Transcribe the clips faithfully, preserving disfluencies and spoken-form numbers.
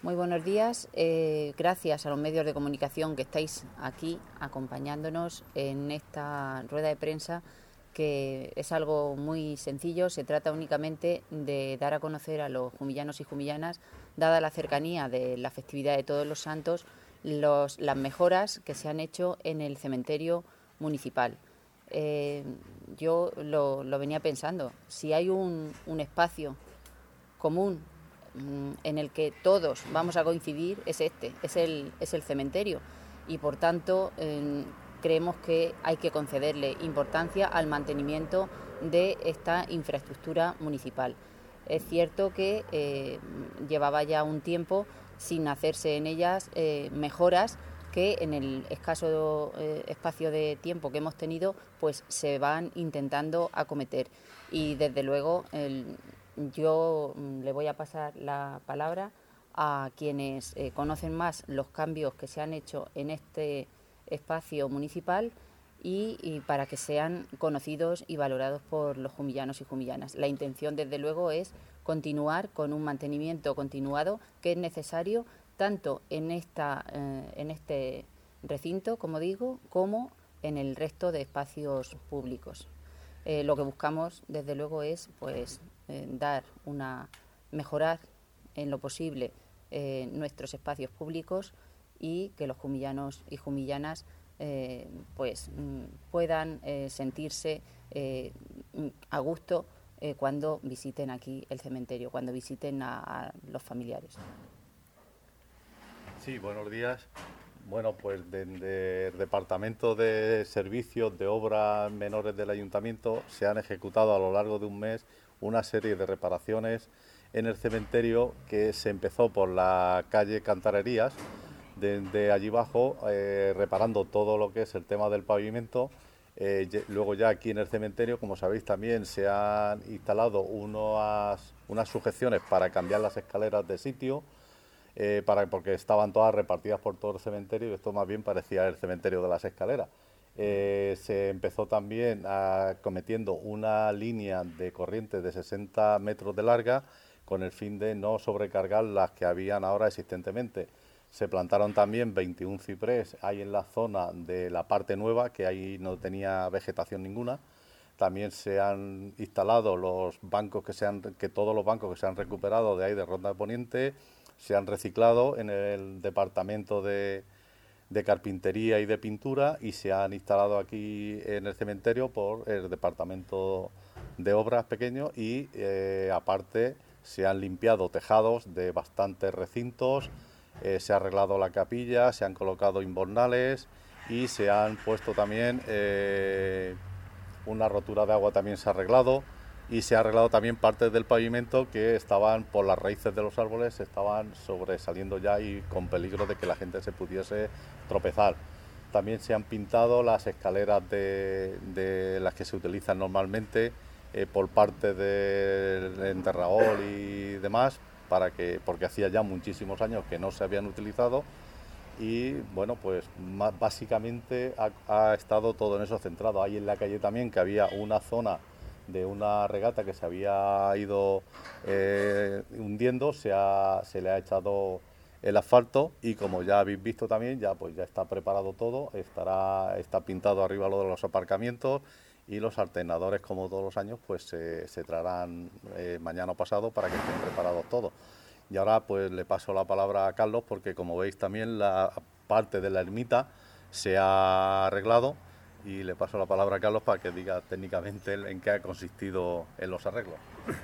Muy buenos días. Eh, gracias a los medios de comunicación que estáis aquí acompañándonos en esta rueda de prensa, que es algo muy sencillo. Se trata únicamente de dar a conocer a los jumillanos y jumillanas, dada la cercanía de la festividad de Todos los Santos, los, las mejoras que se han hecho en el cementerio municipal. Eh, yo lo, lo venía pensando, si hay un, un espacio común en el que todos vamos a coincidir, es este, es el, es el cementerio, y por tanto eh, creemos que hay que concederle importancia al mantenimiento de esta infraestructura municipal. Es cierto que eh, llevaba ya un tiempo sin hacerse en ellas eh, mejoras que en el escaso eh, espacio de tiempo que hemos tenido pues se van intentando acometer, y desde luego el, yo le voy a pasar la palabra a quienes eh, conocen más los cambios que se han hecho en este espacio municipal y, y para que sean conocidos y valorados por los jumillanos y jumillanas. La intención, desde luego, es continuar con un mantenimiento continuado que es necesario tanto en, esta, eh, en este recinto, como digo, como en el resto de espacios públicos. Eh, lo que buscamos, desde luego, es pues eh, dar una mejorar en lo posible eh, nuestros espacios públicos y que los jumillanos y jumillanas eh, pues mm, puedan eh, sentirse eh, a gusto eh, cuando visiten aquí el cementerio, cuando visiten a, a los familiares. Sí, buenos días. Bueno, pues desde el Departamento de Servicios de Obras Menores del Ayuntamiento se han ejecutado a lo largo de un mes una serie de reparaciones en el cementerio, que se empezó por la calle Cantarerías, desde allí abajo, eh, reparando todo lo que es el tema del pavimento. Eh, luego ya aquí en el cementerio, como sabéis, también se han instalado unas, unas sujeciones para cambiar las escaleras de sitio, eh, para, porque estaban todas repartidas por todo el cementerio y esto más bien parecía el cementerio de las escaleras. Eh, se empezó también a, cometiendo una línea de corriente de sesenta metros de larga con el fin de no sobrecargar las que habían ahora existentemente. Se plantaron también veintiún ciprés ahí en la zona de la parte nueva, que ahí no tenía vegetación ninguna. También se han instalado los bancos que se han, que todos los bancos que se han recuperado de ahí de Ronda de Poniente se han reciclado en el departamento de, de carpintería y de pintura y se han instalado aquí en el cementerio por el departamento de obras pequeño y eh, aparte se han limpiado tejados de bastantes recintos, eh, se ha arreglado la capilla, se han colocado invernales y se han puesto también eh, una rotura de agua, también se ha arreglado. Y se ha arreglado también partes del pavimento que estaban por las raíces de los árboles, estaban sobresaliendo ya y con peligro de que la gente se pudiese tropezar. También se han pintado las escaleras de, de las que se utilizan normalmente eh, por parte del enterragol y demás, para que, porque hacía ya muchísimos años que no se habían utilizado. Y bueno, pues más, básicamente ha, ha estado todo en eso centrado. Ahí en la calle también, que había una zona de una regata que se había ido eh, hundiendo, se, ha, se le ha echado el asfalto y como ya habéis visto también, ya pues ya está preparado todo, estará está pintado arriba lo de los aparcamientos y los alternadores, como todos los años, pues se, se traerán eh, mañana o pasado para que estén preparados todos. Y ahora pues le paso la palabra a Carlos, porque como veis también la parte de la ermita se ha arreglado. Y le paso la palabra a Carlos para que diga técnicamente en qué ha consistido en los arreglos.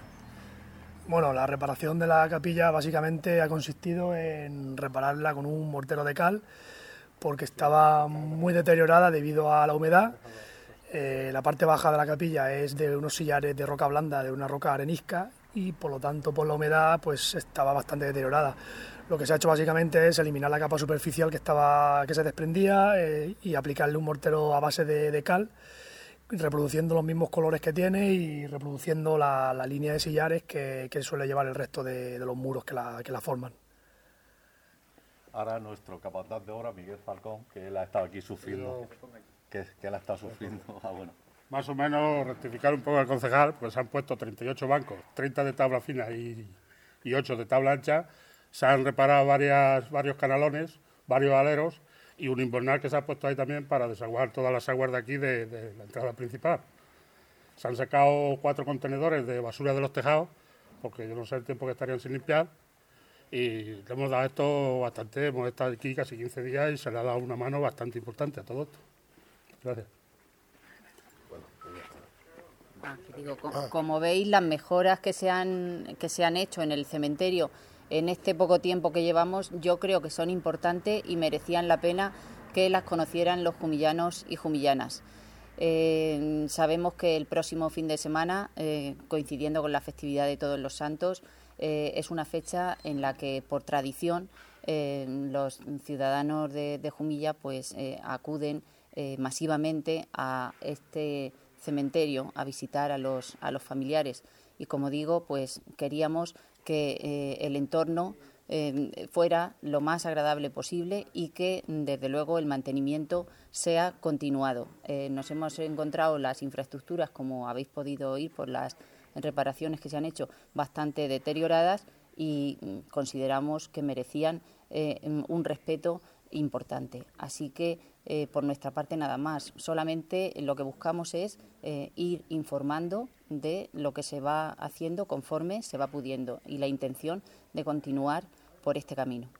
Bueno, la reparación de la capilla básicamente ha consistido en repararla con un mortero de cal, porque estaba muy deteriorada debido a la humedad. Eh, la parte baja de la capilla es de unos sillares de roca blanda, de una roca arenisca, y por lo tanto por la humedad pues estaba bastante deteriorada. Lo que se ha hecho básicamente es eliminar la capa superficial que estaba que se desprendía eh, y aplicarle un mortero a base de, de cal, reproduciendo los mismos colores que tiene y reproduciendo la, la línea de sillares que, que suele llevar el resto de, de los muros que la, que la forman. Ahora nuestro capataz de obra, Miguel Falcón, que él ha estado aquí sufriendo, que, que él ha estado sufriendo. Ah, bueno. Más o menos, rectificar un poco al concejal, pues han puesto treinta y ocho bancos, treinta de tabla fina y, y ocho de tabla ancha, se han reparado varias, varios canalones, varios aleros y un invernal que se ha puesto ahí también para desaguar todas las aguas de aquí de, de la entrada principal. Se han sacado cuatro contenedores de basura de los tejados, porque yo no sé el tiempo que estarían sin limpiar, y le hemos dado esto bastante, hemos estado aquí casi quince días y se le ha dado una mano bastante importante a todo esto. Gracias. Ah, que digo, co- como veis, las mejoras que se han que se han hecho en el cementerio en este poco tiempo que llevamos, yo creo que son importantes y merecían la pena que las conocieran los jumillanos y jumillanas. Eh, sabemos que el próximo fin de semana, eh, coincidiendo con la festividad de Todos los Santos, eh, es una fecha en la que, por tradición, eh, los ciudadanos de, de Jumilla pues eh, acuden eh, masivamente a este cementerio a visitar a los, a los familiares. Y como digo, pues queríamos que eh, el entorno eh, fuera lo más agradable posible y que, desde luego, el mantenimiento sea continuado. Eh, nos hemos encontrado las infraestructuras, como habéis podido oír por las reparaciones que se han hecho, bastante deterioradas y mm, consideramos que merecían eh, un respeto importante. Así que, eh, por nuestra parte, nada más. Solamente lo que buscamos es eh, ir informando de lo que se va haciendo conforme se va pudiendo y la intención de continuar por este camino.